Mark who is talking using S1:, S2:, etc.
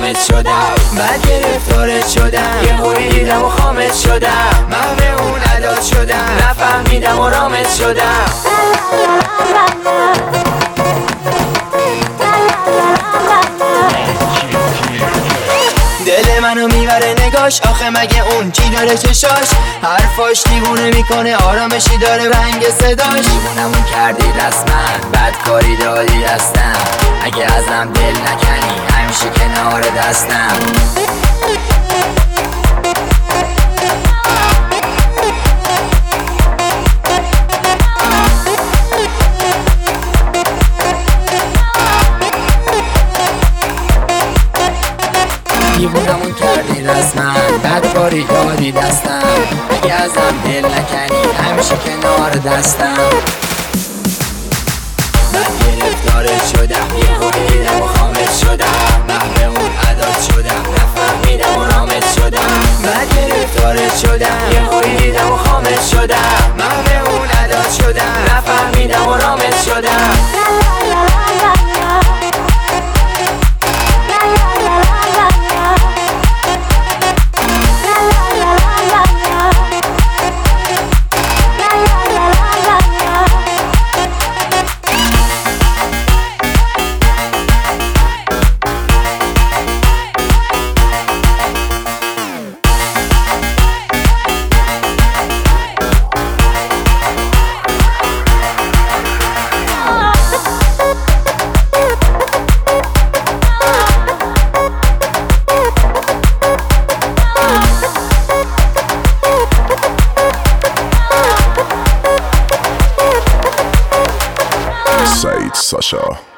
S1: خامت شدم، بعد گرفتارت شدم، یه هوی دیدم و خامت شدم، محو اون عداد شدم، نفهمیدم و رامت شدم. دل منو میبره نگاش، آخه مگه اون چی داره چشاش؟ حرفاش دیوونه میکنه، آرامشی داره رنگ صداش. دیوونمون کردی رسما، بدکاری دادی دستم، اگه ازم دل نکنی همیشه کنار دستم. دیوونمون کردی رسما، بدکاری دادی دستم، اگه ازم دل نکنی همیشه کنار دستم. من گرفتارت شدم، یه هوی دیدم و خامت شدم، محو اون عداد شدم، نفهمیدم و رامت شدم. من گرفتارت شدم، یه هوی دیدم و خامت شدم، محو اون عداد شدم، نفهمیدم و رامت شدم.
S2: Said Sasha.